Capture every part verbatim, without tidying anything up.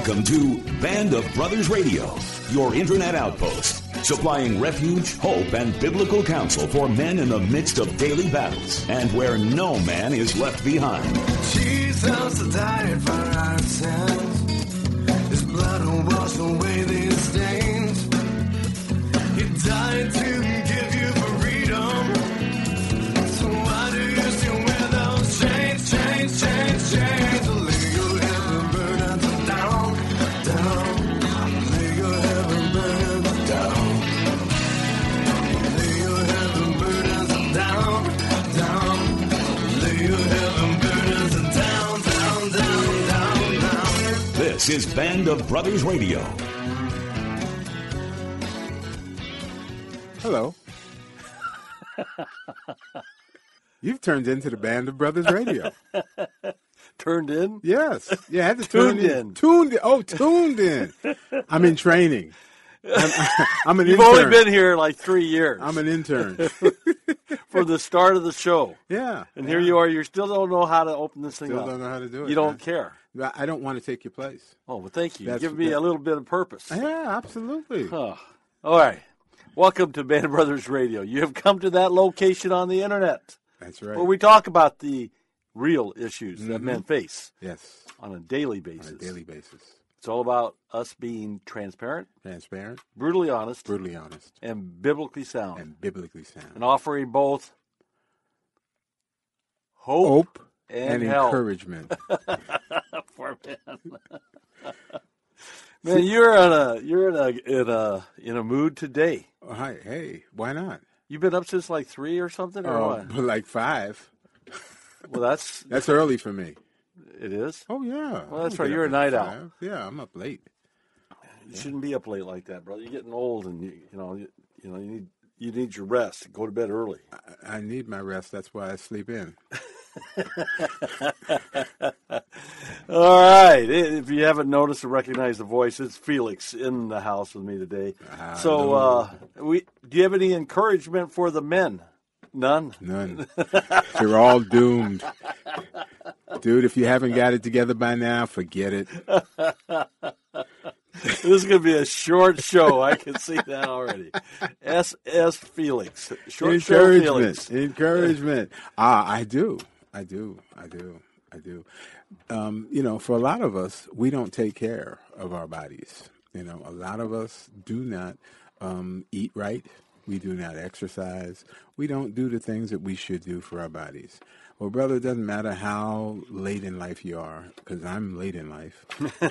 Welcome to Band of Brothers Radio, your internet outpost, supplying refuge, hope, and biblical counsel for men in the midst of daily battles, and where no man is left behind. Jesus died for our sins. His blood will wash away these stains. He died to give you freedom. So why do you still wear those chains, chains, chains, chains? Lay your heavy burdens down, down. Lay your heavy burdens down. Lay your heavy burdens down, down. Lay your heavy burdens down, down, down, down, down. This is Band of Brothers Radio. Hello. You've turned into the Band of Brothers Radio. Turned in? Yes. Yeah, I had to turn Tuned in. in. Tuned in. Oh, tuned in. I'm in training. I'm, I'm an You've intern. only been here like three years. I'm an intern. From the start of the show. Yeah. And yeah. here you are. You still don't know how to open this thing Still up. don't know how to do it. You don't man. care. I don't want to take your place. Oh, well, thank you. That's- Give me that- a little bit of purpose. Yeah, absolutely. Oh. All right. Welcome to Band of Brothers Radio. You have come to that location on the internet That's right. where we talk about the real issues that Mhm. men face Yes, on a daily basis. on a daily basis. It's all about us being transparent, Transparent, brutally honest, brutally honest, and biblically sound, and biblically sound. and offering both hope, Hope and, and help encouragement. for men. Man, you're in a you're in a in a in a mood today. Oh, hi, hey, why not? You've been up since like three or something, or Oh, what? but like five. Well, that's That's early for me. it is. Oh yeah. Well, that's I right. don't You're a get up night at owl. five. Yeah, I'm up late. You shouldn't be up late like that, brother. You're getting old, and you you know you, you know you need you need your rest. Go to bed early. I, I need my rest. That's why I sleep in. All right. If you haven't noticed or recognized the voice, it's Felix in the house with me today. So, uh, we do you have any encouragement for the men? None. None. You're all doomed. Dude, if you haven't got it together by now, forget it. This is going to be a short show. I can see that already. S S Felix. Short show Encouragement. Felix. Encouragement. Ah, I do. I do. I do. I do. Um, you know, for a lot of us, we don't take care of our bodies. You know, a lot of us do not um, eat right. We do not exercise. We don't do the things that we should do for our bodies. Well, brother, it doesn't matter how late in life you are, because I'm late in life.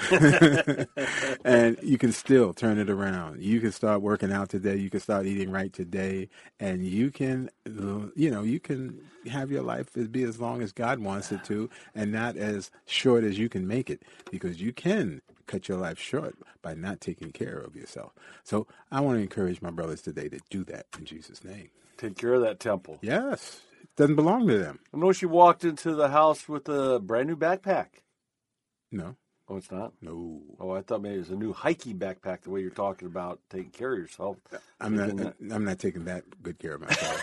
And you can still turn it around. You can start working out today. You can start eating right today. And you can, you know, you can have your life as be as long as God wants it to, and not as short as you can make it, because you can cut your life short by not taking care of yourself. So I want to encourage my brothers today to do that in Jesus' name. Take care of that temple. Yes. It doesn't belong to them. I noticed you walked into the house with a brand new backpack. No. Oh, it's not? No. Oh, I thought maybe it was a new hiking backpack, the way you're talking about taking care of yourself. I'm not. Thinking that- I'm not taking that good care of myself.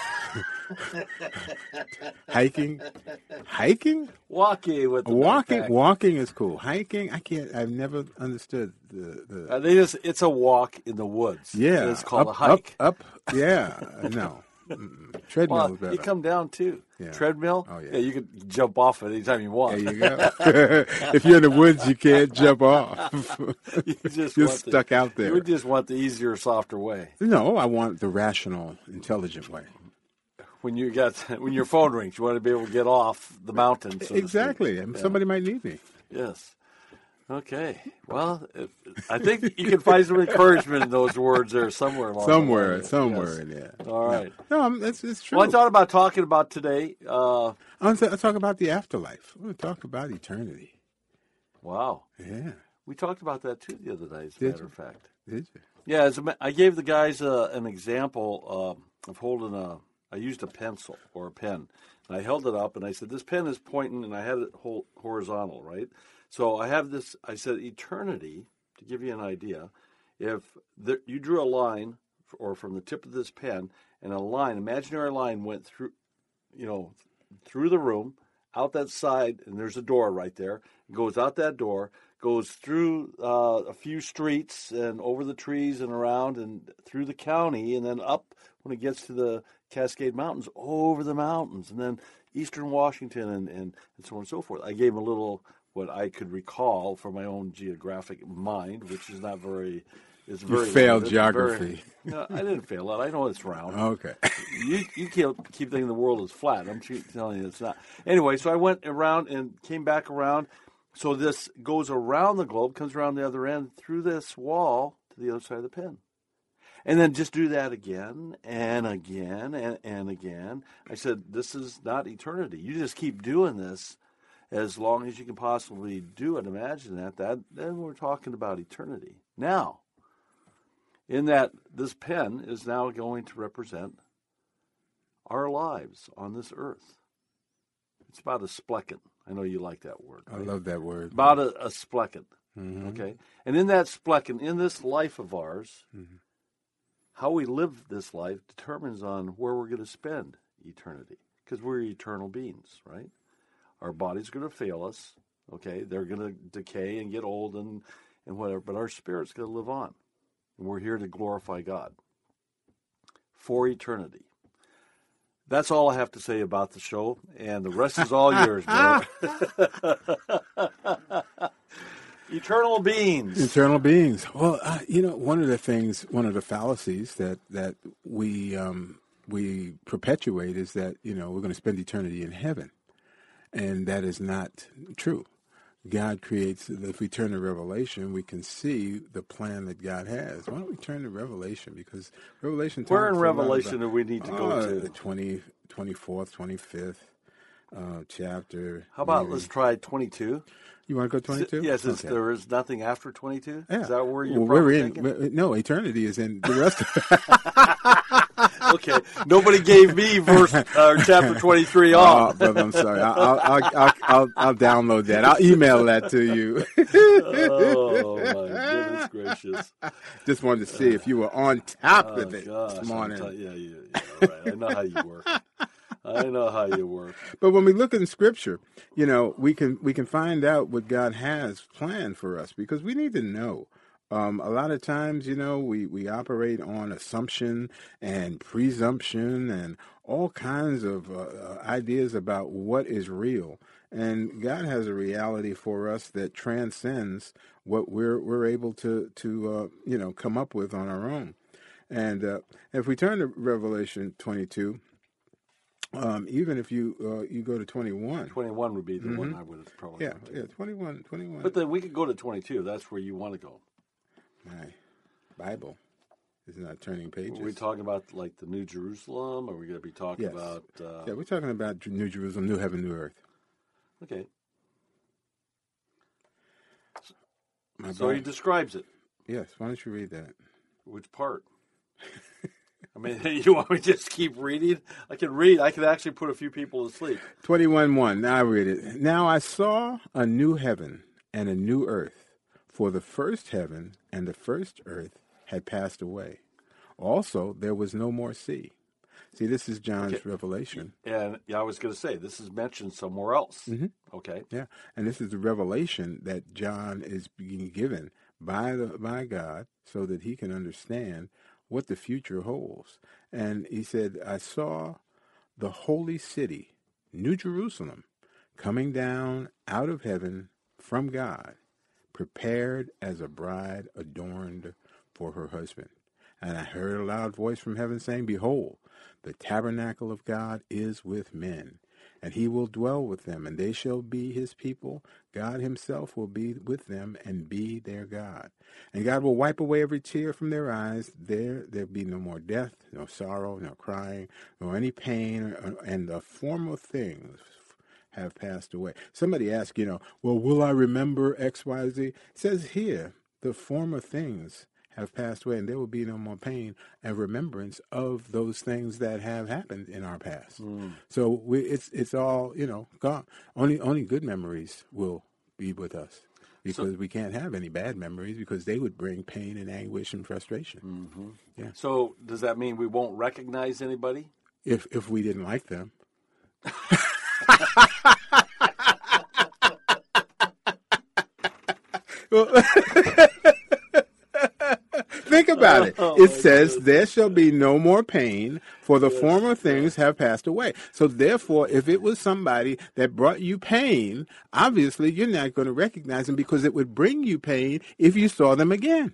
Hiking, hiking, Walking with the walking. backpack. Walking is cool. Hiking, I can't. I've never understood the. the Uh, they just, it's a walk in the woods. yeah, It's called up, a hike. Up, up. Yeah, no. Mm-mm. Treadmill Well, is better. you come down too. Yeah. Treadmill? Oh, yeah. You can jump off it anytime you want. There you go. If you're in the woods, you can't jump off. you just You're want the- stuck out there. You would just want the easier, softer way. No, I want the rational, intelligent way. When you got when your phone rings, you want to be able to get off the mountain. So to speak. Exactly. And Yeah. somebody might need me. Yes. Okay. Well, it, I think you can find some encouragement in those words there somewhere along the Somewhere, line. somewhere Yes. in there. All right. No, I'm, it's, it's true. Well, I thought about talking about today. Uh, I want to talk about the afterlife. I want to talk about eternity. wow. Yeah. We talked about that too the other night, as a Did matter you? of fact. Did you? Yeah, as a, ma- I gave the guys uh, an example uh, of holding a. I used a pencil or a pen, and I held it up, and I said, "This pen is pointing," and I had it hold, horizontal, right? So I have this. I said, "Eternity." To give you an idea, if the, you drew a line, or from the tip of this pen, and a line, imaginary line, went through, you know, through the room, out that side, and there's a door right there. It goes out that door, goes through uh, a few streets and over the trees and around and through the county, and then up when it gets to the Cascade Mountains, over the mountains, and then eastern Washington, and, and, and so on and so forth. I gave him a little what I could recall from my own geographic mind, which is not very. It's very you failed limited, geography. Very, no, I didn't fail it. I know it's round. Okay. You you keep, keep thinking the world is flat. I'm telling you it's not. Anyway, so I went around and came back around. So this goes around the globe, comes around the other end through this wall to the other side of the pin. And then just do that again and again and, and again. I said, this is not eternity. You just keep doing this as long as you can possibly do it. Imagine that. That then we're talking about eternity. Now, in that this pen is now going to represent our lives on this earth. It's about a spleckin. I know you like that word. I right? love that word. About a, a spleckin. Mm-hmm. Okay? And in that spleckin, in this life of ours, mm-hmm. how we live this life determines on where we're going to spend eternity. Because we're eternal beings, right? Our body's going to fail us. Okay? They're going to decay and get old and, and whatever. But our spirit's going to live on. And we're here to glorify God for eternity. That's all I have to say about the show, and the rest is all yours, bro. Eternal beings. Eternal beings. Well, uh, you know, one of the things, one of the fallacies that that we um, we perpetuate is that, you know, we're going to spend eternity in heaven, and that is not true. God creates, if we turn to Revelation, we can see the plan that God has. Why don't we turn to Revelation? Because Revelation talks Where in a lot Revelation about, do we need to go uh, to? The twenty, twenty-fourth, twenty-fifth uh, chapter. How about maybe. let's try twenty-two? You want to go twenty-two? Yes, is, Okay. there is nothing after twenty-two? Yeah. Is that where you're well, we're in? thinking? we're- No, eternity is in the rest of Okay, nobody gave me verse uh, chapter twenty-three Oh, on. brother, I'm sorry. I'll, I'll, I'll, I'll, I'll download that. I'll email that to you. Oh, my goodness gracious. Just wanted to see if you were on top Oh, of it gosh. this morning. I'm tell- yeah, yeah, yeah, all right. I know how you work. I know how you work. But when we look in Scripture, you know, we can we can find out what God has planned for us because we need to know. Um, a lot of times, you know, we, we operate on assumption and presumption and all kinds of uh, ideas about what is real. And God has a reality for us that transcends what we're we're able to to uh, you know come up with on our own. And uh, if we turn to Revelation twenty-two. Um, even if you uh, you go to twenty-one. twenty-one would be the one I would have probably Yeah, gone to. yeah, twenty-one, twenty-one. But then we could go to twenty-two. That's where you want to go. My Bible is not turning pages. Are we talking about like the New Jerusalem? Or are we going to be talking Yes. about... Uh, Yeah, we're talking about New Jerusalem, New Heaven, New Earth. okay. My So he Bible. describes it. Yes, why don't you read that? Which part? I mean, you want me to just keep reading? I can read. I can actually put a few people to sleep. twenty-one one, now I read it. Now I saw a new heaven and a new earth, for the first heaven and the first earth had passed away. Also, there was no more sea. See, this is John's Okay. revelation. And yeah, I was going to say, this is mentioned somewhere else. Mm-hmm. Okay. Yeah, and this is the revelation that John is being given by the by God so that he can understand what the future holds. And he said, I saw the holy city, New Jerusalem, coming down out of heaven from God, prepared as a bride adorned for her husband. And I heard a loud voice from heaven saying, Behold, the tabernacle of God is with men, and he will dwell with them, and they shall be his people. God himself will be with them and be their God. And God will wipe away every tear from their eyes. There there be no more death, no sorrow, no crying, nor any pain, and the former things have passed away. Somebody asked, you know, well, will I remember X, Y, Z? It says here, the former things have passed away, and there will be no more pain and remembrance of those things that have happened in our past. Mm. So we, it's it's all, you know, gone. Only only good memories will be with us, because so, we can't have any bad memories, because they would bring pain and anguish and frustration. Mm-hmm. Yeah. So does that mean we won't recognize anybody? If if we didn't like them. Think about it. Oh, It says, goodness. there shall be no more pain, for the former things have passed away. So therefore, if it was somebody that brought you pain, obviously you're not going to recognize them because it would bring you pain if you saw them again.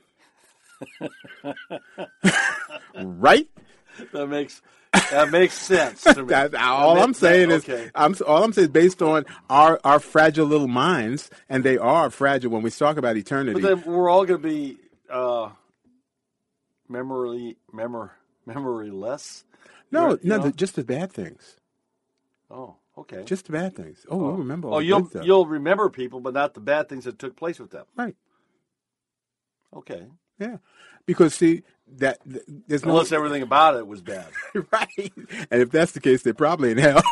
Right? That makes that makes sense to me. That's all That I'm makes- saying that- is, okay. I'm all I'm saying is based on our our fragile little minds, and they are fragile when we talk about eternity. But then we're all going to be uh, memory, memor, memoryless. no, We're- you no, know? the, just the bad things. Oh, okay. Just the bad things. Oh, we'll remember all oh, the you'll good stuff. you'll remember people, but not the bad things that took place with them. Right. Okay. Yeah. Because see that th- there's no Unless everything about it was bad. right. And if that's the case, they're probably in hell.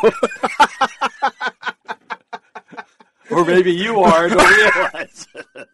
Or maybe you are and don't realize.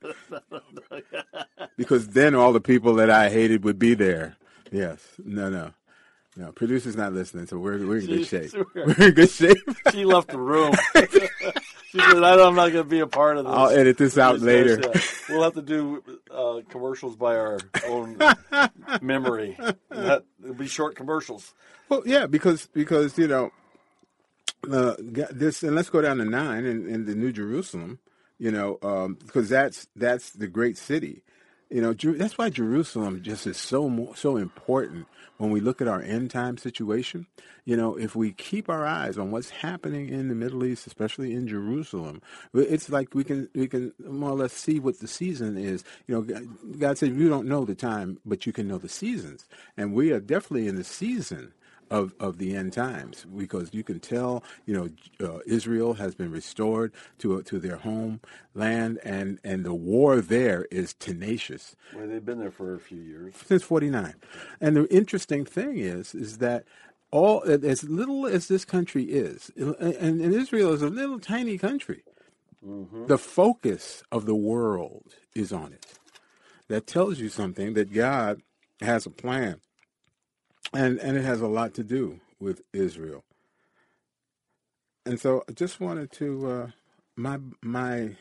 Because then all the people that I hated would be there. Yes. No, no. No, producer's not listening, so we're we're in good shape. We're in good shape. She left the room. She said, I don't- I'm not going to be a part of this. I'll edit this out Yes, later. yes, yeah. We'll have to do uh, commercials by our own memory. That, it'll be short commercials. Well, yeah, because because you know, uh, this, and let's go down to nine in, in the New Jerusalem. You know, um, because that's that's the great city. You know, Jer- that's why Jerusalem just is so mo- so important when we look at our end time situation. You know, if we keep our eyes on what's happening in the Middle East, especially in Jerusalem, it's like we can we can more or less see what the season is. You know, God- God said you don't know the time, but you can know the seasons, and we are definitely in the season of, of the end times, because you can tell, you know, uh, Israel has been restored to to their homeland, and, and the war there is tenacious Well, they've been there for a few years. since forty-nine. And the interesting thing is, is that all as little as this country is, and, and Israel is a little tiny country, Mm-hmm. the focus of the world is on it. That tells you something, that God has a plan. And and it has a lot to do with Israel. And so I just wanted to uh, my my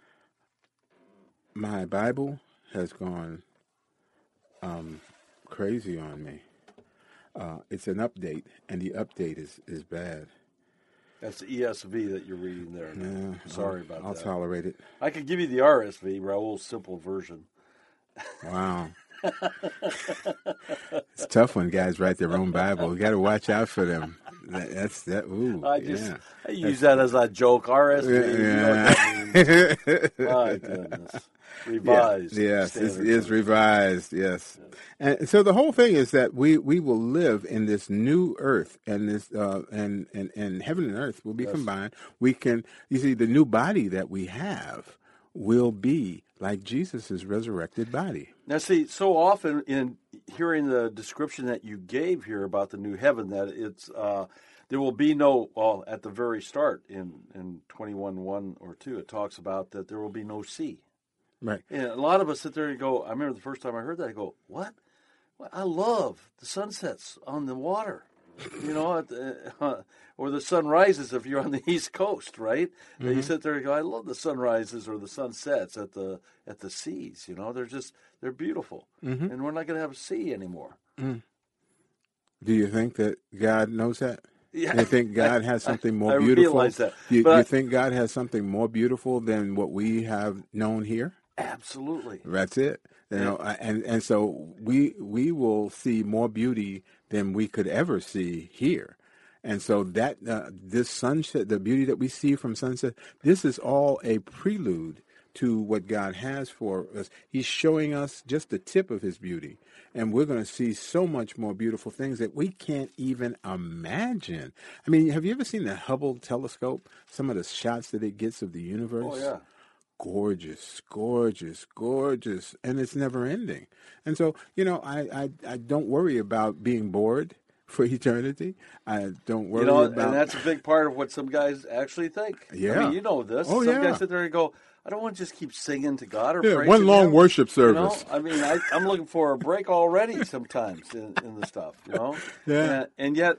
my Bible has gone um, crazy on me. Uh, it's an update, and the update is, is bad. That's the E S V that you're reading there. Yeah, Sorry I'll, about I'll that. tolerate it. I could give you the R S V, Raul's simple version. Wow. It's tough when guys write their own Bible. You got to watch out for them. That, that's that. Ooh, I just yeah. I use that as a joke. R S V, you know what that means. My goodness. Revised. Yeah, yes, it's, standard it's version. revised. Yes, and so the whole thing is that we, we will live in this new earth, and this uh, and, and and heaven and earth will be Yes. combined. We can, you see, the new body that we have will be like Jesus' resurrected body. Now, see, so often in hearing the description that you gave here about the new heaven, that it's uh, there will be no, well, at the very start in, in twenty-one one or two, it talks about that there will be no sea. Right. And a lot of us sit there and go, I remember the first time I heard that, I go, what? Well, I love the sunsets on the water, you know, at the, uh, or the sunrises if you're on the East Coast, right? And you sit there and go, I love the sunrises or the sunsets at the at the seas, you know, they're just, they're beautiful. And we're not going to have a sea anymore. Do you think that God knows that? Yeah. You think God has something more I beautiful? realize that. You, But you I- think God has something more beautiful than what we have known here? Absolutely. That's it. You know, and and so we we will see more beauty than we could ever see here. And so that uh, this sunset, the beauty that we see from sunset, this is all a prelude to what God has for us. He's showing us just the tip of his beauty, and we're going to see so much more beautiful things that we can't even imagine. I mean, have you ever seen the Hubble telescope? Some of the shots that it gets of the universe? Oh, yeah. Gorgeous, gorgeous, gorgeous, and it's never ending. And so, you know, I, I, I don't worry about being bored for eternity. I don't worry You know, about. and that's a big part of what some guys actually think. I Yeah. mean, you know this. Oh, some yeah. guys sit there and go, I don't want to just keep singing to God or Yeah, praising one long him. worship You know, service. I mean, I, I'm looking for a break already sometimes in, in the stuff, you know? Yeah. And, and yet,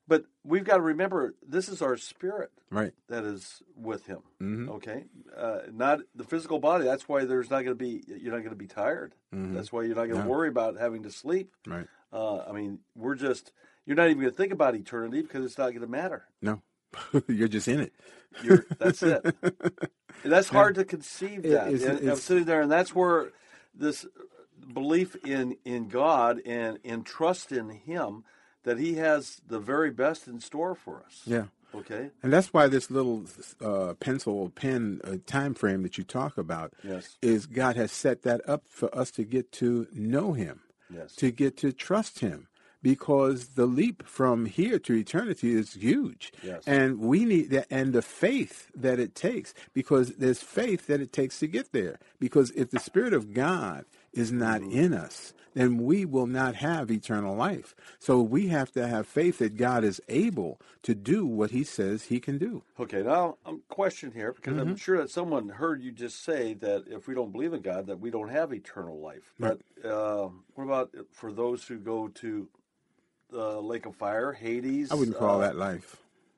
But we've got to remember, this is our spirit Right. that is with him. Mm-hmm. Okay, uh, not the physical body. That's why there's not going to be. You're not going to be tired. Mm-hmm. That's why you're not going to No. worry about having to sleep. Right. Uh, I mean, we're just. You're not even going to think about eternity because it's not going to matter. No. You're just in it. You're, that's it. And that's hard to conceive It- that. it's- and I'm it's- sitting there, and that's where this belief in, in God and in trust in Him, that He has the very best in store for us. Yeah. Okay? And that's why this little uh, pencil pen uh, time frame that you talk about Yes. is God has set that up for us to get to know Him, Yes. to get to trust Him, because the leap from here to eternity is huge. Yes. And we need that, and the faith that it takes, because there's faith that it takes to get there. Because if the Spirit of God is not Mm-hmm. in us, then we will not have eternal life. So we have to have faith that God is able to do what He says He can do. Okay, now I'm questioning here because Mm-hmm. I'm sure that someone heard you just say that if we don't believe in God, that we don't have eternal life. But uh, what about for those who go to the lake of fire, Hades? I wouldn't call uh, that life.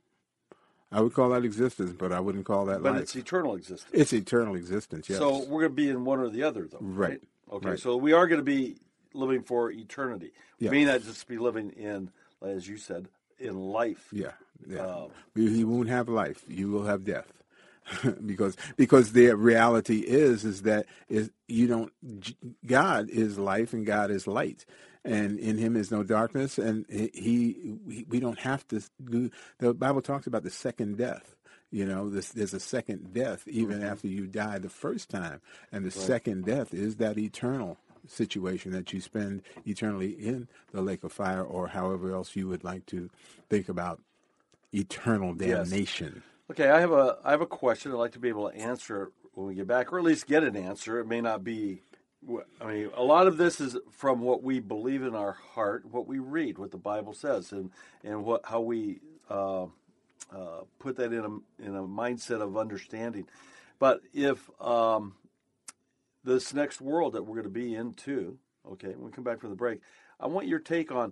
I would call that existence, but I wouldn't call that But life. it's eternal existence. It's eternal existence, yes. So we're going to be in one or the other, though. Right. Right, Okay. right. So we are going to be living for eternity. We Yes. may not just be living in, as you said, in life. Yeah, yeah. Um, you, you won't have life. You will have death, because because the reality is is that is you don't. God is life and God is light, and in Him is no darkness. And he, he we don't have to do. The Bible talks about the second death. You know, this, there's a second death even Mm-hmm. after you die the first time, and the second death is that eternal situation that you spend eternally in the lake of fire, or however else you would like to think about eternal damnation. Okay, I have a I have a question. I'd like to be able to answer it when we get back, or at least get an answer. It may not be. I mean, a lot of this is from what we believe in our heart, what we read, what the Bible says, and and what how we uh, uh, put that in a in a mindset of understanding. But if um, this next world that we're going to be in too, okay, when we come back from the break, I want your take on,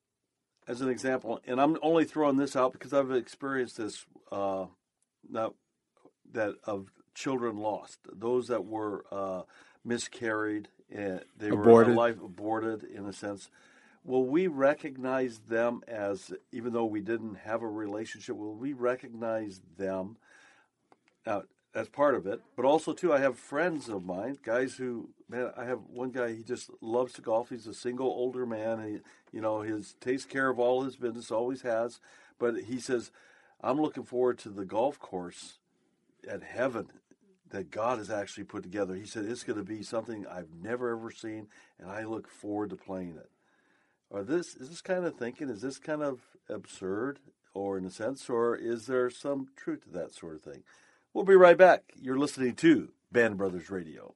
as an example, and I'm only throwing this out because I've experienced this. Uh, Now, that of children lost, those that were uh, miscarried, and they Aborted. were life aborted in a sense. Will we recognize them as, even though we didn't have a relationship, will we recognize them? Now, that's part of it, but also too, I have friends of mine, guys who, man, I have one guy. He just loves to golf. He's a single older man. And he, you know, his takes care of all his business, always has. But he says, I'm looking forward to the golf course at heaven that God has actually put together. He said it's going to be something I've never ever seen, and I look forward to playing it. Are this is this kind of thinking? Is this kind of absurd, or in a sense, or is there some truth to that sort of thing? We'll be right back. You're listening to Band Brothers Radio.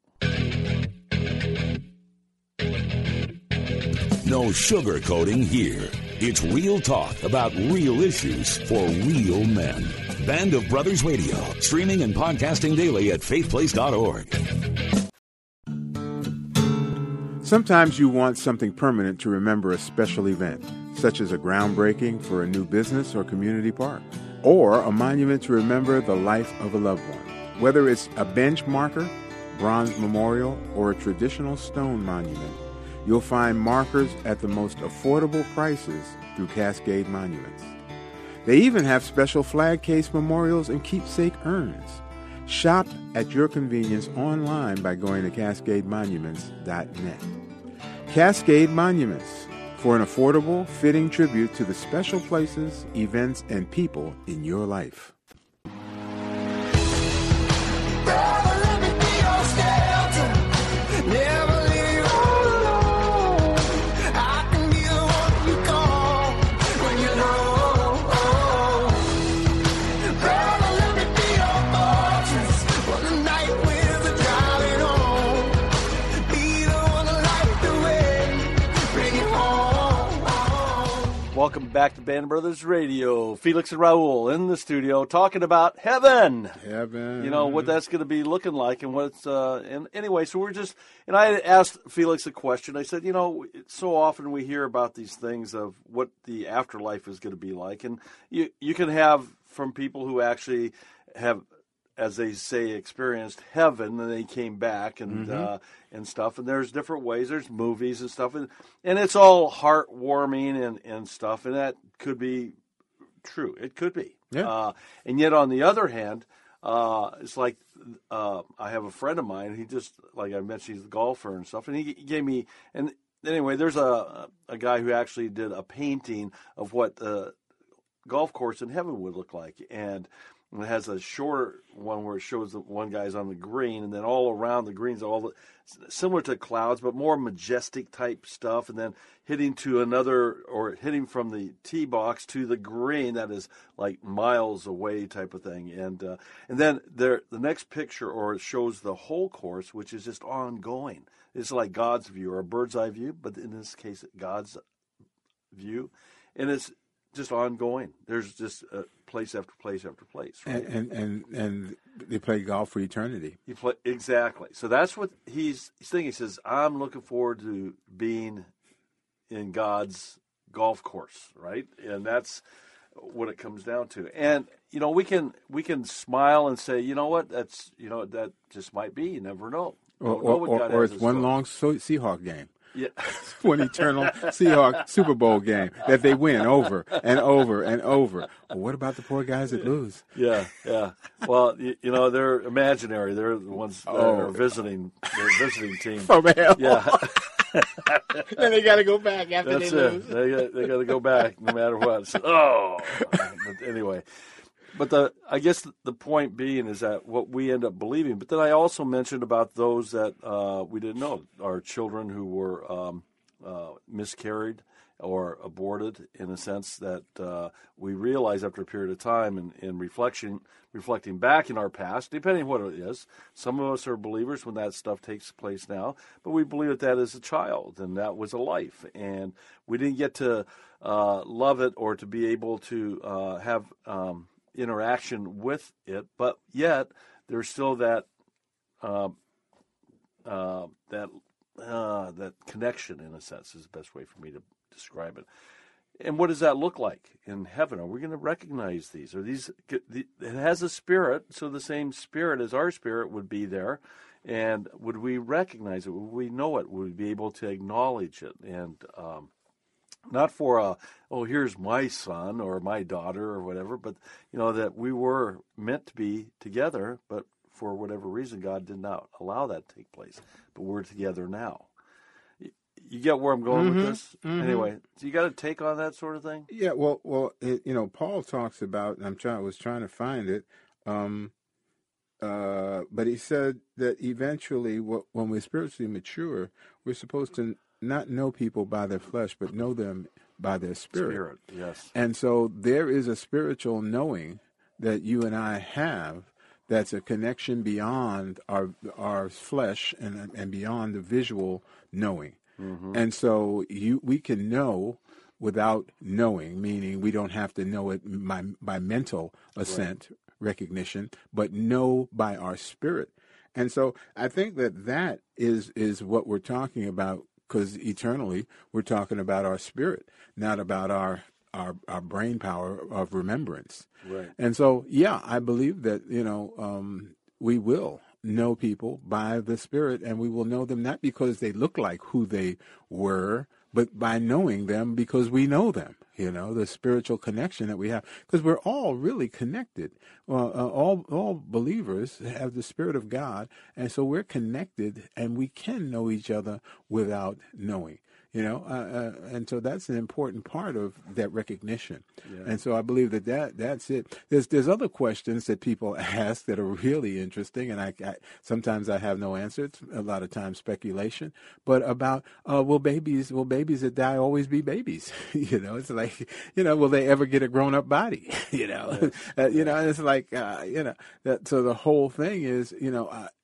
No sugarcoating here. It's real talk about real issues for real men. Band of Brothers Radio, streaming and podcasting daily at faith place dot org. Sometimes you want something permanent to remember a special event, such as a groundbreaking for a new business or community park, or a monument to remember the life of a loved one. Whether it's a bench marker, bronze memorial, or a traditional stone monument, you'll find markers at the most affordable prices through Cascade Monuments. They even have special flag case memorials and keepsake urns. Shop at your convenience online by going to cascade monuments dot net. Cascade Monuments, for an affordable, fitting tribute to the special places, events, and people in your life. Welcome back to Band of Brothers Radio. Felix and Raul in the studio talking about heaven. Heaven. You know, what that's going to be looking like and what it's, uh, and anyway, so we're just, and I asked Felix a question. I said, you know, so often we hear about these things of what the afterlife is going to be like. And you, you can have from people who actually have, as they say, experienced heaven, and they came back and mm-hmm. uh, and stuff. And there's different ways. There's movies and stuff, and and it's all heartwarming and, and stuff. And that could be true. It could be. Yeah. Uh, and yet, on the other hand, uh, it's like uh, I have a friend of mine. He just, like I mentioned, he's a golfer and stuff. And he, he gave me. And anyway, there's a a guy who actually did a painting of what the golf course in heaven would look like, and it has a shorter one where it shows that one guy's on the green, and then all around the greens, all the, similar to clouds, but more majestic type stuff, and then hitting to another, or hitting from the tee box to the green that is like miles away type of thing. And uh, and then there, the next picture, or it shows the whole course, which is just ongoing. It's like God's view, or a bird's eye view, but in this case, God's view, and it's just ongoing. There's just uh, place after place after place, right? And, and and and they play golf for eternity. You play exactly. So that's what he's, he's thinking. He says, "I'm looking forward to being in God's golf course," right? And that's what it comes down to. And you know, we can we can smile and say, you know what, that's you know that just might be. You never know. Or, or, or, or it's one long Seahawk game. Yeah. One eternal Seahawks Super Bowl game that they win over and over and over. Well, what about the poor guys that lose? Yeah, yeah. Well, you, you know, they're imaginary. They're the ones that Oh. are visiting. They're a visiting team. From hell. Yeah, Then they got to go back after that's they it. lose. They got, they got to go back no matter what. So, oh, but anyway. But the I guess the point being is that what we end up believing. But then I also mentioned about those that uh, we didn't know, our children who were um, uh, miscarried or aborted, in a sense that uh, we realize after a period of time and in, in reflection, reflecting back in our past, depending on what it is. Some of us are believers when that stuff takes place now, but we believe that that is a child and that was a life, and we didn't get to uh, love it or to be able to uh, have um, interaction with it, but yet there's still that uh, uh, that uh, that connection, in a sense, is the best way for me to describe it. And what does that look like in heaven? Are we going to recognize these? Are these? It has a spirit, so the same spirit as our spirit would be there. And would we recognize it? Would we know it? Would we be able to acknowledge it? And um, not for a, oh, here's my son or my daughter or whatever, but, you know, that we were meant to be together, but for whatever reason, God did not allow that to take place. But we're together now. You get where I'm going Mm-hmm, with this? mm-hmm. Anyway, so you got a take on that sort of thing? Yeah, well, well, it, you know, Paul talks about, and I'm trying, I was trying to find it, um, uh, but he said that eventually, wh- when we're spiritually mature, we're supposed to not know people by their flesh, but know them by their spirit. Spirit, yes. And so there is a spiritual knowing that you and I have that's a connection beyond our our flesh and and beyond the visual knowing. Mm-hmm. And so you we can know without knowing, meaning we don't have to know it by, by mental assent, right. recognition, but know by our spirit. And so I think that that is is what we're talking about, because eternally we're talking about our spirit, not about our our, our brain power of remembrance. Right. And so, yeah, I believe that, you know, um, we will know people by the Spirit, and we will know them not because they look like who they were, but by knowing them because we know them, you know, the spiritual connection that we have. Because we're all really connected. Well, uh, all all believers have the Spirit of God, and so we're connected, and we can know each other without knowing. You know, uh, uh, and so that's an important part of that recognition. Yeah. And so I believe that, that that's it. There's there's other questions that people ask that are really interesting, and I, I sometimes I have no answer. It's a lot of times speculation, but about uh, will babies will babies that die always be babies? You know, it's like, you know, will they ever get a grown up body? You know, yeah. uh, you know, and it's like uh, you know that. So the whole thing is, you know, uh,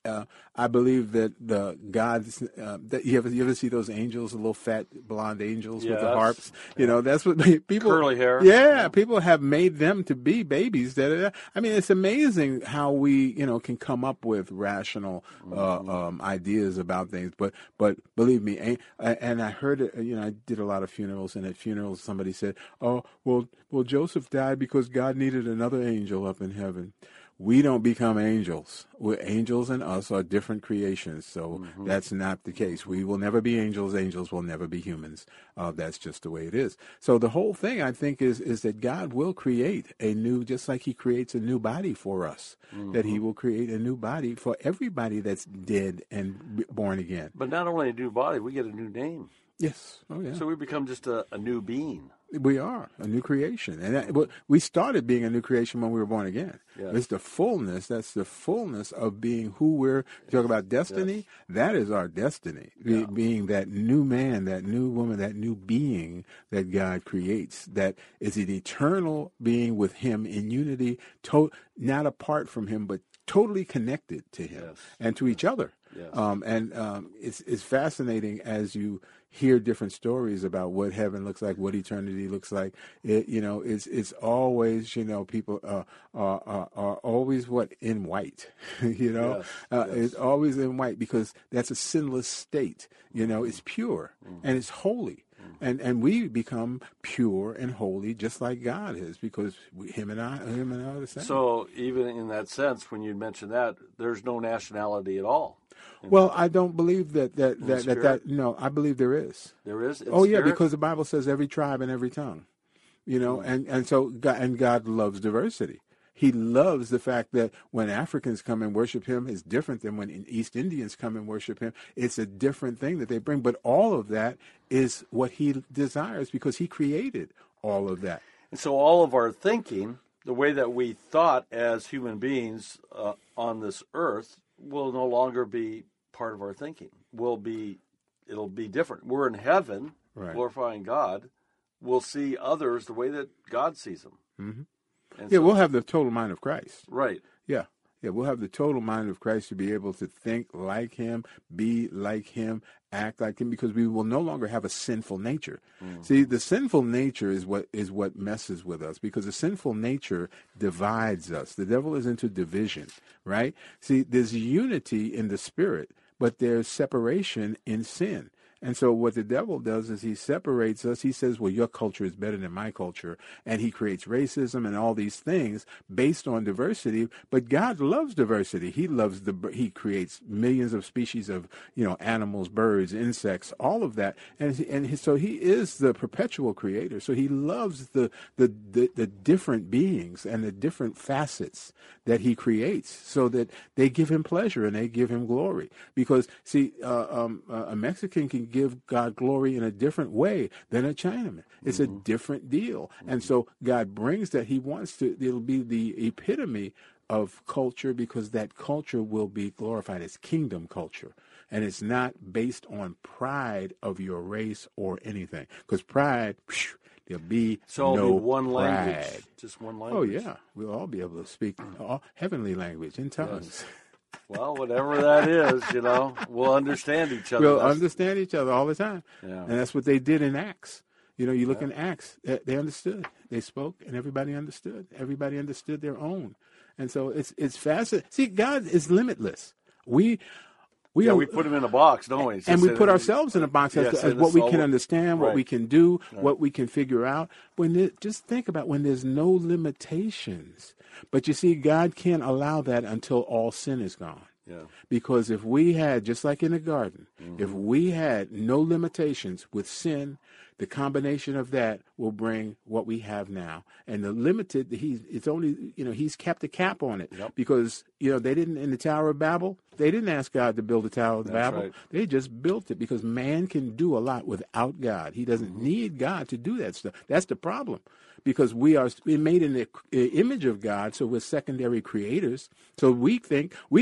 uh, I believe that the gods uh, that you ever you ever see those angels, the little fat blonde angels with the Yes. harps. You know, that's what people Curly hair. Yeah, Yeah. people have made them to be babies. That I mean, it's amazing how we you know can come up with rational uh, um, ideas about things. But but believe me, and, and I heard it. You know, I did a lot of funerals, and at funerals somebody said, "Oh, well, well, Joseph died because God needed another angel up in heaven." We don't become angels. We're angels and us are different creations, so mm-hmm. that's not the case. We will never be angels. Angels will never be humans. Uh, that's just the way it is. So the whole thing, I think, is is that God will create a new, just like he creates a new body for us, mm-hmm. that he will create a new body for everybody that's dead and born again. But not only a new body, we get a new name. Yes. Oh, yeah. So we become just a, a new being. We are a new creation. And that, we started being a new creation when we were born again. Yes. It's the fullness. That's the fullness of being who we're talking about. Destiny. Yes. That is our destiny. Be, Yeah. Being that new man, that new woman, that new being that God creates. That is an eternal being with him in unity, to, not apart from him, but totally connected to him Yes. and to each other. Yes. Um, and um, it's it's fascinating as you hear different stories about what heaven looks like, what eternity looks like. It, you know, it's it's always, you know, people uh, are, are are always what in white. you know, Yes. uh, Yes. it's always in white because that's a sinless state. You know, it's pure Mm-hmm. and it's holy. And and we become pure and holy just like God is because we, him and I, him and I are the same. So even in that sense, when you mention that, there's no nationality at all. Well, I don't believe that that the that, that, spirit? that no, I believe there is. There is? In Oh yeah, spirit? because the Bible says every tribe and every tongue. You know, Mm. and, and so God, and God loves diversity. He loves the fact that when Africans come and worship him, it's different than when East Indians come and worship him. It's a different thing that they bring. But all of that is what he desires because he created all of that. And so all of our thinking, the way that we thought as human beings uh, on this earth, will no longer be part of our thinking. Will be, it'll be different. We're in heaven, Right. glorifying God. We'll see others the way that God sees them. Mm-hmm. And Yeah, so- we'll have the total mind of Christ. right. Yeah. Yeah, we'll have the total mind of Christ to be able to think like him, be like him, act like him, because we will no longer have a sinful nature. Mm. See, the sinful nature is what is what messes with us because the sinful nature divides us. The devil is into division, right? See, there's unity in the spirit, but there's separation in sin. And so what the devil does is he separates us. He says, well, your culture is better than my culture. And he creates racism and all these things based on diversity. But God loves diversity. He loves the, he creates millions of species of, you know, animals, birds, insects, all of that. And, and so he is the perpetual creator. So he loves the, the, the, the different beings and the different facets that he creates so that they give him pleasure and they give him glory. Because, see, uh, um, uh, a Mexican can give God glory in a different way than a Chinaman. It's mm-hmm. a different deal. Mm-hmm. And so God brings that. He wants to, it'll be the epitome of culture because that culture will be glorified as kingdom culture. And it's not based on pride of your race or anything. Because pride, whew, there'll be so no it'll be one pride. language, just one language. Oh, yeah. We'll all be able to speak all heavenly language in tongues. Yes. Well, whatever that is, you know, we'll understand each other. We'll That's- understand each other all the time. Yeah. And that's what they did in Acts. You know, you look Yeah. in Acts, they, they understood. They spoke, and everybody understood. Everybody understood their own. And so it's it's fascinating. See, God is limitless. We we yeah, are, we put him in a box, don't we? It's and just we put in- ourselves in a box as, Yes, to, as and what it's we all- can understand, what right. we can do, Right. what we can figure out. When there, just think about when there's no limitations. But you see, God can't allow that until all sin is gone. Yeah. Because if we had, just like in the garden, Mm-hmm. if we had no limitations with sin, the combination of that will bring what we have now. And the limited, he's, it's only, you know, he's kept a cap on it. Yep. Because, you know, they didn't, in the Tower of Babel, they didn't ask God to build the Tower of That's Babel. right. They just built it because man can do a lot without God. He doesn't Mm-hmm. need God to do that stuff. That's the problem. Because we are we're made in the image of God, so we're secondary creators. So we think we don't need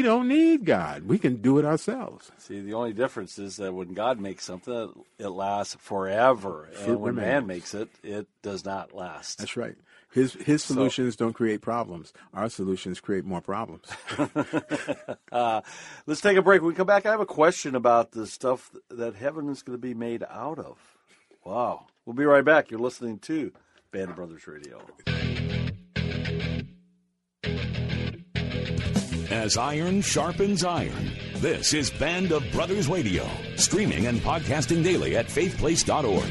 need God. We can do it ourselves. See, the only difference is that when God makes something, it lasts forever. Fruit And when remains. man makes it, it does not last. That's right. His his So- solutions don't create problems. Our solutions create more problems. uh, let's take a break. When we come back, I have a question about the stuff that heaven is going to be made out of. Wow. We'll be right back. You're listening to Band of Brothers Radio. As iron sharpens iron, this is Band of Brothers Radio, streaming and podcasting daily at faith place dot org.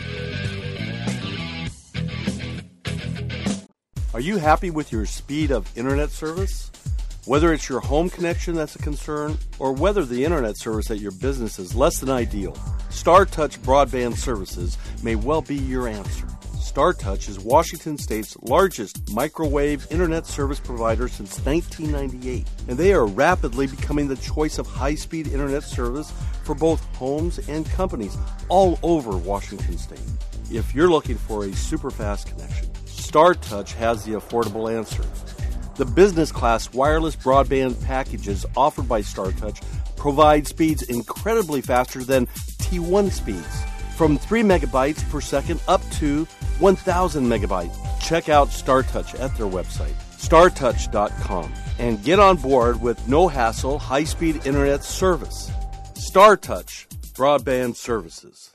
Are you happy with your speed of internet service? Whether it's your home connection that's a concern, or whether the internet service at your business is less than ideal, StarTouch Broadband Services may well be your answer. StarTouch is Washington State's largest microwave internet service provider since nineteen ninety-eight, and they are rapidly becoming the choice of high-speed internet service for both homes and companies all over Washington State. If you're looking for a super fast connection, StarTouch has the affordable answer. The business class wireless broadband packages offered by StarTouch provide speeds incredibly faster than T one speeds, from three megabytes per second up to one thousand megabytes. Check out StarTouch at their website, star touch dot com, and get on board with no hassle, high-speed internet service. StarTouch Broadband Services.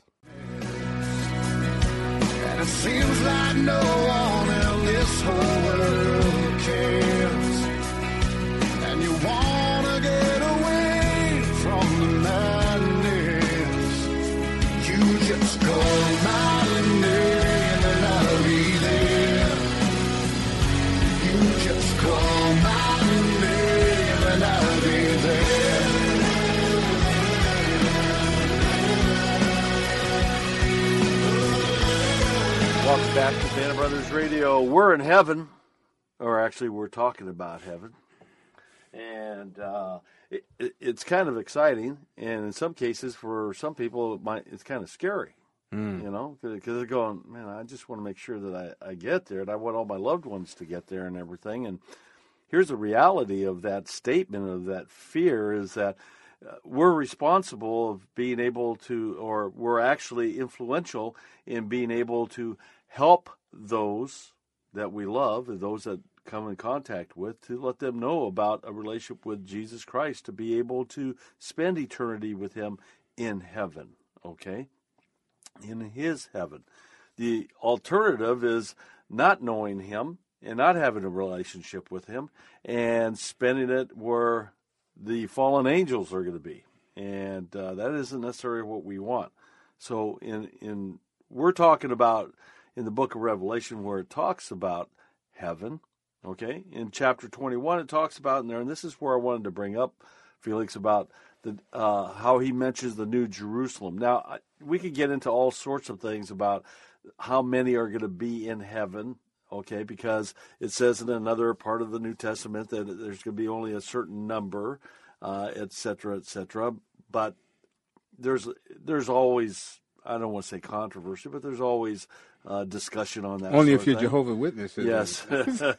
And it seems like no one in this whole world cares. And you wanna get away from the madness. You just call my name and I'll be there. You just call my name and I'll be there. Welcome back to Band of Brothers Radio. We're in heaven, or actually we're talking about heaven. And uh, it, it, it's kind of exciting, and in some cases, for some people, it might, it's kind of scary, mm. you know, because they're going, man, I just want to make sure that I, I get there, and I want all my loved ones to get there and everything. And here's the reality of that statement, of that fear, is that uh, we're responsible of being able to, or we're actually influential in being able to help those that we love, and those that come in contact with, to let them know about a relationship with Jesus Christ, to be able to spend eternity with him in heaven, okay? In his heaven. The alternative is not knowing him and not having a relationship with him and spending it where the fallen angels are going to be. And uh, that isn't necessarily what we want. So in in we're talking about in the book of Revelation, where it talks about heaven, okay? In chapter twenty-one, it talks about in there, and this is where I wanted to bring up, Felix, about the uh, how he mentions the New Jerusalem. Now, I, we could get into all sorts of things about how many are going to be in heaven, okay? Because it says in another part of the New Testament that there's going to be only a certain number, uh, et cetera, et cetera. But there's there's always, I don't want to say controversy, but there's always uh, discussion on that. Only sort if you're of thing. Jehovah's Witnesses. Yes.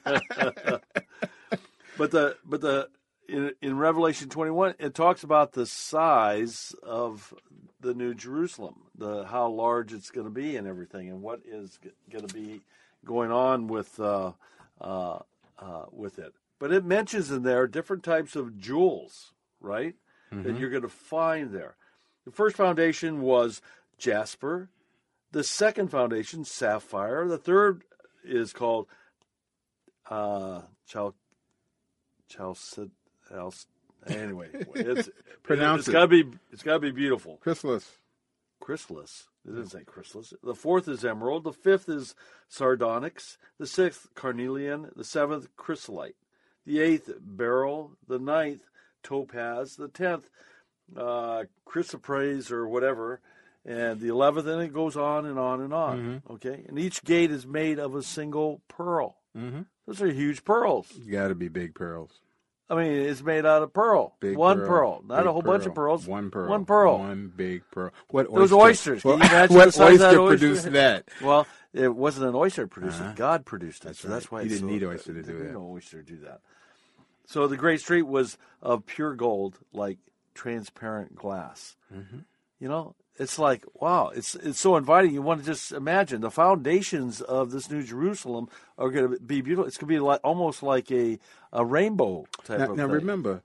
but the but the in, in Revelation twenty-one, it talks about the size of the New Jerusalem, the how large it's going to be, and everything, and what is going to be going on with uh, uh, uh, with it. But it mentions in there different types of jewels, right? Mm-hmm. That you're going to find there. The first foundation was jasper. The second foundation, sapphire. The third is called uh, chal, chalcid. Anyway, it's Pronounce it's it. gotta be it's gotta be beautiful. Chrysalis. Chrysalis. It doesn't say chrysalis. The fourth is emerald. The fifth is sardonyx. The sixth, carnelian. The seventh, chrysolite. The eighth, beryl. The ninth, topaz. The tenth, uh, chrysoprase or whatever. And the eleventh, and it goes on and on and on. Mm-hmm. Okay? And each gate is made of a single pearl. Mm-hmm. Those are huge pearls. You got to be big pearls. I mean, it's made out of pearl. Big One pearl, pearl. Not big a whole pearl. bunch of pearls. One pearl. One pearl. One big pearl. What Those oyster? oysters. Can What, you imagine what the size of that oyster oyster? produced that? Well, it wasn't an oyster that produced Uh-huh. it. God produced it. That's so right. that's why He it's didn't so, need oyster to do didn't that. No oyster to do that. So the great street was of pure gold, like transparent glass. Mm-hmm. You know, it's like, wow, it's it's so inviting. You want to just imagine the foundations of this New Jerusalem are going to be beautiful. It's going to be like almost like a, a rainbow type now, of now thing. remember,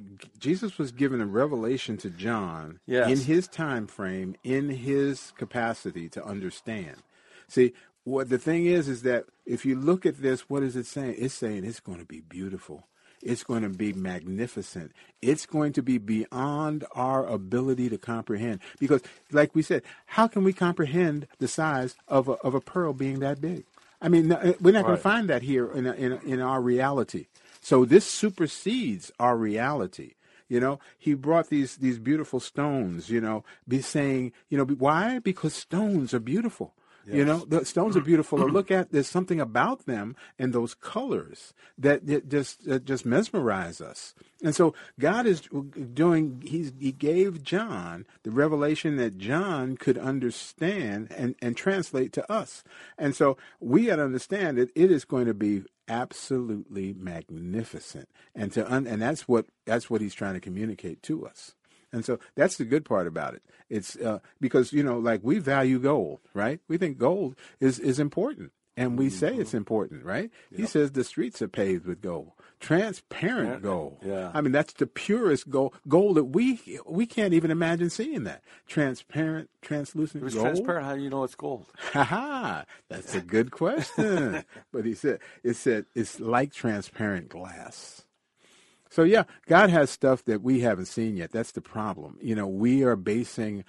Jesus was given a revelation to John Yes. in his time frame, in his capacity to understand. See, what the thing is, is that if you look at this, what is it saying? It's saying it's going to be beautiful. It's going to be magnificent. It's going to be beyond our ability to comprehend. Because, like we said, how can we comprehend the size of a, of a pearl being that big? I mean, we're not going Right. to find that here in, in, in our reality. So this supersedes our reality. You know, he brought these these beautiful stones, you know, be saying, you know, why? Because stones are beautiful. Yes. You know, the stones are beautiful to look at. There's something about them and those colors that, that just that just mesmerize us. And so God is doing, he's, he gave John the revelation that John could understand and, and translate to us. And so we got to understand that it is going to be absolutely magnificent. And to un, and that's what that's what he's trying to communicate to us. And so that's the good part about it. It's uh, because, you know, like we value gold, right? We think gold is, is important. And we mm-hmm. say it's important, right? Yep. He says the streets are paved with gold, transparent gold. Yeah. I mean, that's the purest gold, gold that we we can't even imagine seeing that. Transparent, translucent It was gold. transparent. How do you know it's gold? Ha ha! That's a good question. But he said, it said it's like transparent glass. So, yeah, God has stuff that we haven't seen yet. That's the problem. You know, we are basing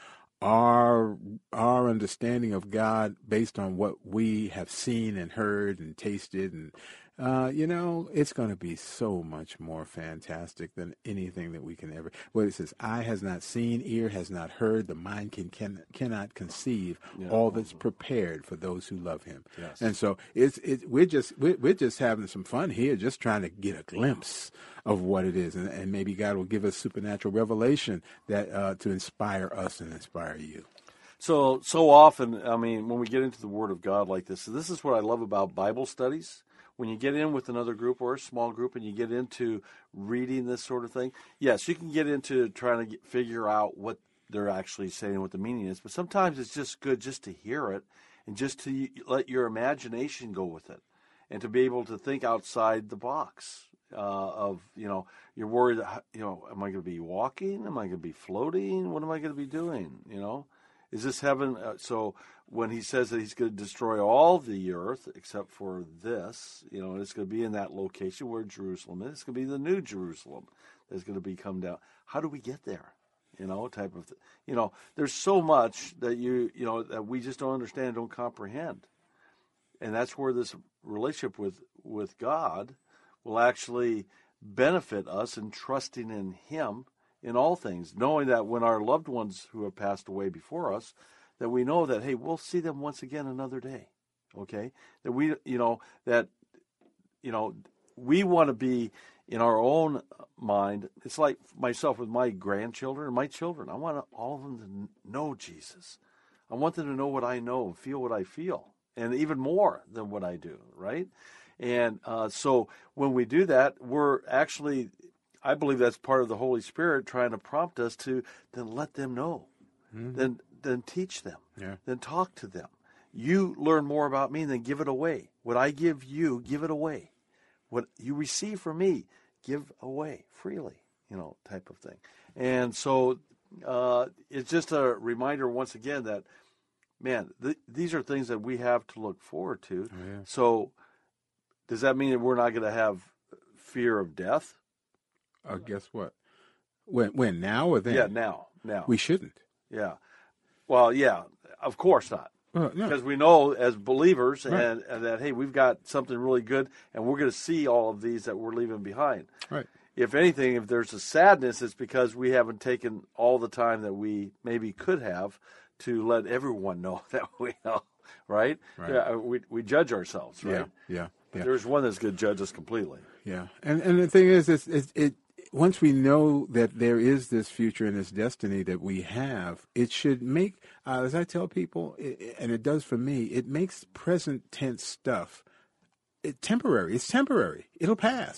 our our understanding of God based on what we have seen and heard and tasted. And, uh, you know, it's going to be so much more fantastic than anything that we can ever. Well, it says, eye has not seen, ear has not heard, the mind can, can cannot conceive yeah. all that's prepared for those who love him. Yes. And so it's it, we're just we're, we're just having some fun here, just trying to get a glimpse of what it is, and, and maybe God will give us supernatural revelation that uh, to inspire us and inspire you. So so often, I mean, when we get into the Word of God like this, this is what I love about Bible studies. When you get in with another group or a small group and you get into reading this sort of thing, yes, you can get into trying to get, figure out what they're actually saying, what the meaning is. But sometimes it's just good just to hear it and just to let your imagination go with it and to be able to think outside the box. Uh, of, you know, you're worried, you know, am I going to be walking? Am I going to be floating? What am I going to be doing? You know, is this heaven? Uh, so when he says that he's going to destroy all the earth except for this, you know, and it's going to be in that location where Jerusalem is. It's going to be the new Jerusalem that's going to be come down. How do we get there? You know, type of, th- you know, there's so much that you, you know, that we just don't understand, don't comprehend. And that's where this relationship with, with God will actually benefit us in trusting in him in all things, knowing that when our loved ones who have passed away before us, that we know that, hey, we'll see them once again another day, okay? That we, you know, that, you know, we want to be in our own mind. It's like myself with my grandchildren and my children. I want all of them to know Jesus. I want them to know what I know and feel what I feel, and even more than what I do, right? And uh, so when we do that, we're actually, I believe that's part of the Holy Spirit trying to prompt us to then let them know, mm-hmm. then then teach them, yeah. then talk to them. You learn more about me, then give it away. What I give you, give it away. What you receive from me, give away freely, you know, type of thing. And so uh, it's just a reminder once again that, man, th- these are things that we have to look forward to. Oh, yeah. So does that mean that we're not going to have fear of death? Uh, guess what? When, when, now or then? Yeah, now, now. We shouldn't. Yeah. Well, yeah, of course not. Uh, no. Because we know as believers right. and, and that, hey, we've got something really good, and we're going to see all of these that we're leaving behind. Right. If anything, if there's a sadness, it's because we haven't taken all the time that we maybe could have to let everyone know that we know, right? right. Yeah, we we judge ourselves, right? Yeah, yeah. yeah. There's one that's going to judge us completely. Yeah, and and the thing is, it's, it's, it once we know that there is this future and this destiny that we have, it should make, uh, as I tell people, it, and it does for me, it makes present tense stuff it, temporary. It's temporary. It'll pass.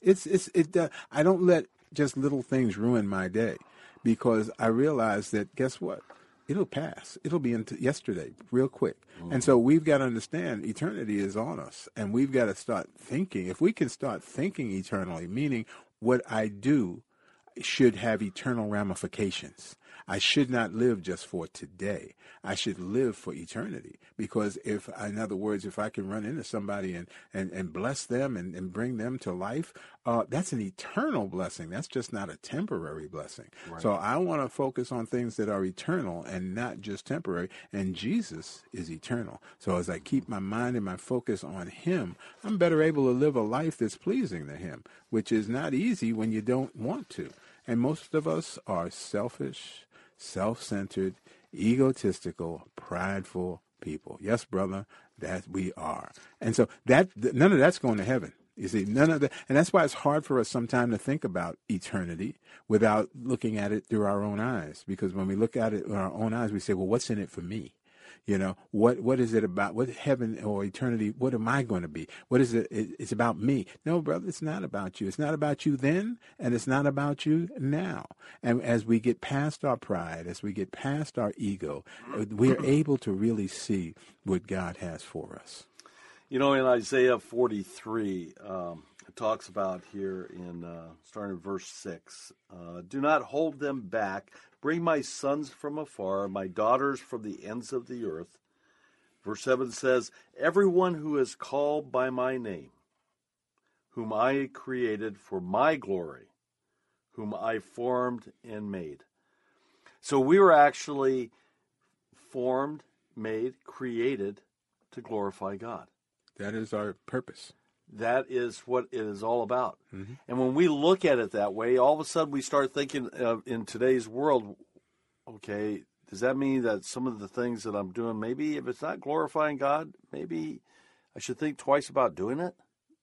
It's it's it. Uh, I don't let just little things ruin my day, because I realize that, guess what? It'll pass. It'll be into yesterday real quick. Mm-hmm. And so we've got to understand eternity is on us, and we've got to start thinking. If we can start thinking eternally, meaning what I do should have eternal ramifications. I should not live just for today. I should live for eternity. Because if, in other words, if I can run into somebody and, and, and bless them and, and bring them to life, uh, that's an eternal blessing. That's just not a temporary blessing. Right. So I want to focus on things that are eternal and not just temporary. And Jesus is eternal. So as I keep my mind and my focus on him, I'm better able to live a life that's pleasing to him, which is not easy when you don't want to. And most of us are selfish, self-centered, egotistical, prideful people. Yes, brother, that we are. And so that none of that's going to heaven. You see, none of that. And that's why it's hard for us sometimes to think about eternity without looking at it through our own eyes. Because when we look at it with our own eyes, we say, well, what's in it for me? You know, what what is it about? What heaven or eternity, what am I going to be? What is it? It's about me. No, brother, it's not about you. It's not about you then, and it's not about you now. And as we get past our pride, as we get past our ego, we're able to really see what God has for us. You know, in Isaiah forty-three, um, it talks about here in, uh, starting in verse six, uh, do not hold them back. Bring my sons from afar, my daughters from the ends of the earth. Verse seven says, everyone who is called by my name, whom I created for my glory, whom I formed and made. So we were actually formed, made, created to glorify God. That is our purpose. That is what it is all about. Mm-hmm. And when we look at it that way, all of a sudden we start thinking uh, in today's world, okay, does that mean that some of the things that I'm doing, maybe if it's not glorifying God, maybe I should think twice about doing it?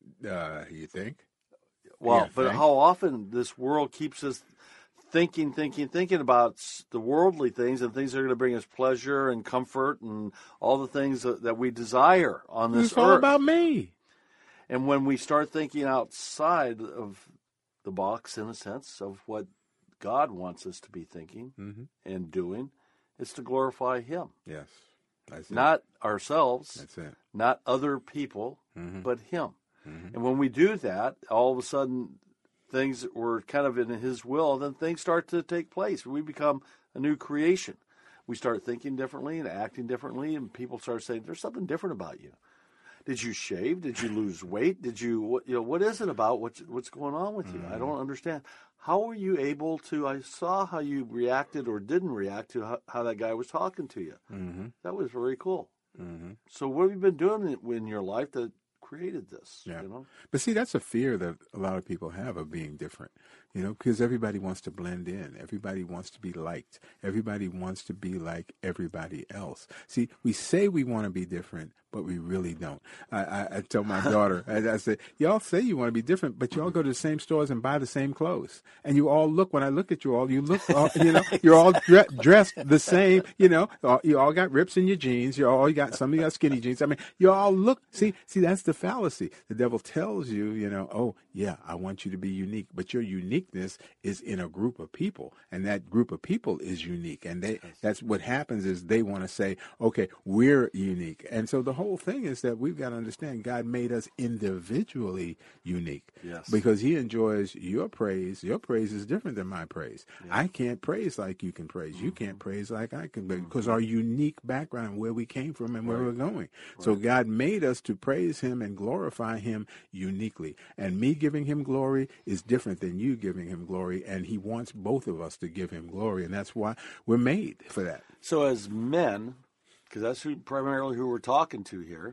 Uh, you think? Well, yeah, but think. how often this world keeps us thinking, thinking, thinking about the worldly things and things that are going to bring us pleasure and comfort and all the things that, that we desire on this it's earth. It's all about me. And when we start thinking outside of the box, in a sense, of what God wants us to be thinking mm-hmm. and doing, it's to glorify him. Yes. That's not it. ourselves, That's it. not other people, mm-hmm. but him. Mm-hmm. And when we do that, all of a sudden things were kind of in his will, and then things start to take place. We become a new creation. We start thinking differently and acting differently, and people start saying, there's something different about you. Did you shave? Did you lose weight? Did you, what, you know, what is it about? What's, what's going on with you? Mm-hmm. I don't understand. How were you able to, I saw how you reacted or didn't react to how, how that guy was talking to you. Mm-hmm. That was very cool. Mm-hmm. So what have you been doing in your life that created this? Yeah. You know? But see, that's a fear that a lot of people have of being different, you know, because everybody wants to blend in. Everybody wants to be liked. Everybody wants to be like everybody else. See, we say we want to be different, but we really don't. I, I, I tell my daughter, I, I say, y'all say you want to be different, but you all go to the same stores and buy the same clothes. And you all look, when I look at you all, you look, all, you know, you're all dre- dressed the same, you know, you all got rips in your jeans. You all got, some of you got skinny jeans. I mean, you all look, see, see, that's the fallacy. The devil tells you, you know, oh, yeah, I want you to be unique, but your uniqueness is in a group of people, and that group of people is unique. And they, that's what happens is they want to say, okay, we're unique. And so the whole thing is that we've got to understand God made us individually unique. Yes. Because he enjoys your praise. Your praise is different than my praise. Yes. I can't praise like you can praise. Mm-hmm. You can't praise like I can, because our unique background, where we came from and where right. we're going. Right. So God made us to praise him and glorify him uniquely. And me giving him glory is different than you giving him glory, and he wants both of us to give him glory, and that's why we're made for that. So as men, because that's who, primarily who we're talking to here,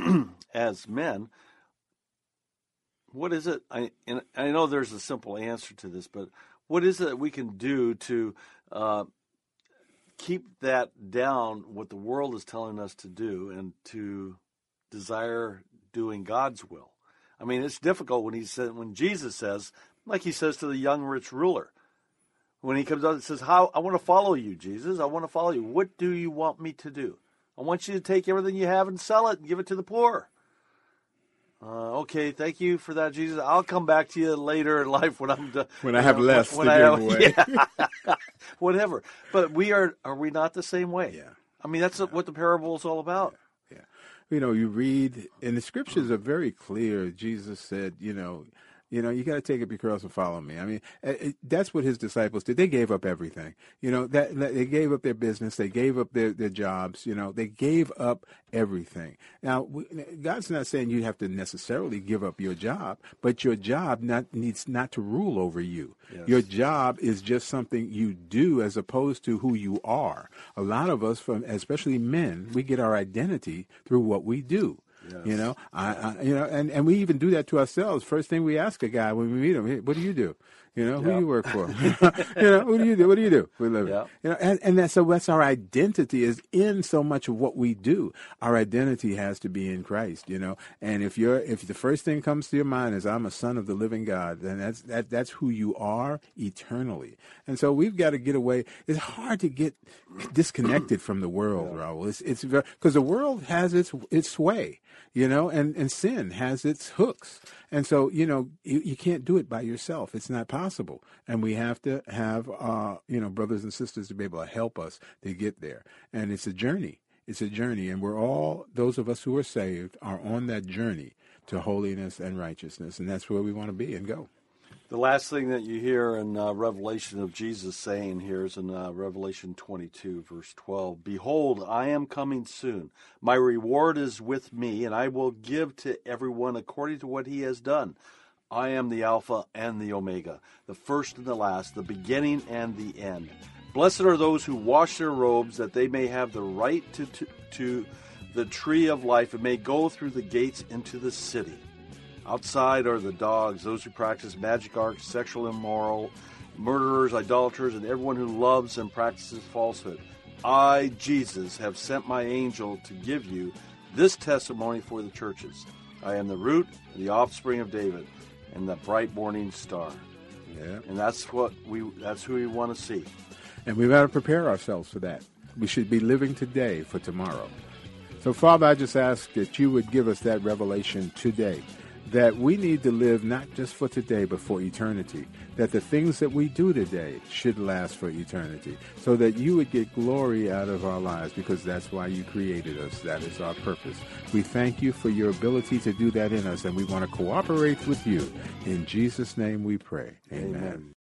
as men, what is it? I and I know there's a simple answer to this, but what is it that we can do to uh, keep that down, what the world is telling us to do, and to desire doing God's will? I mean, it's difficult when he said, when Jesus says, like he says to the young rich ruler, when he comes out and says, "How I want to follow you, Jesus. I want to follow you. What do you want me to do? I want you to take everything you have and sell it and give it to the poor." Uh, okay, thank you for that, Jesus. I'll come back to you later in life when I'm done. When I have less when to I give have, away. Yeah, whatever. But we are, are we not the same way? Yeah. I mean, that's what the parable is all about. Yeah. You know, you read, and the scriptures are very clear. Jesus said, you know, you know, you got to take up your cross and follow me. I mean, it, that's what his disciples did. They gave up everything. You know, that, that they gave up their business. They gave up their, their jobs. You know, they gave up everything. Now, we, God's not saying you have to necessarily give up your job, but your job not needs not to rule over you. Yes. Your job is just something you do as opposed to who you are. A lot of us, from especially men, we get our identity through what we do. Yes. You know, I, I, you know, and, and we even do that to ourselves. First thing we ask a guy when we meet him, hey, what do you do? You know, who yep. do you work for? You know, who do you do? What do you do? We live. Yep. You know, and, and that's so that's our identity is in so much of what we do. Our identity has to be in Christ. You know, and if you're if the first thing comes to your mind is I'm a son of the living God, then that's that that's who you are eternally. And so we've got to get away. It's hard to get disconnected from the world, yeah. Raul. It's it's because the world has its its sway. You know, and, and sin has its hooks. And so, you know, you, you can't do it by yourself. It's not possible. And we have to have, uh, you know, brothers and sisters to be able to help us to get there. And it's a journey. It's a journey. And we're all, those of us who are saved, are on that journey to holiness and righteousness. And that's where we want to be and go. The last thing that you hear in uh, Revelation of Jesus saying here is in uh, Revelation twenty-two, verse twelve. Behold, I am coming soon. My reward is with me, and I will give to everyone according to what he has done. I am the Alpha and the Omega, the first and the last, the beginning and the end. Blessed are those who wash their robes, that they may have the right to, to, to the tree of life and may go through the gates into the city. Outside are the dogs, those who practice magic arts, sexual immoral, murderers, idolaters, and everyone who loves and practices falsehood. I, Jesus, have sent my angel to give you this testimony for the churches. I am the root and the offspring of David and the bright morning star. Yeah. And that's what we that's who we want to see. And we've got to prepare ourselves for that. We should be living today for tomorrow. So, Father, I just ask that you would give us that revelation today, that we need to live not just for today, but for eternity, that the things that we do today should last for eternity, so that you would get glory out of our lives, because that's why you created us. That is our purpose. We thank you for your ability to do that in us, and we want to cooperate with you. In Jesus' name we pray. Amen. Amen.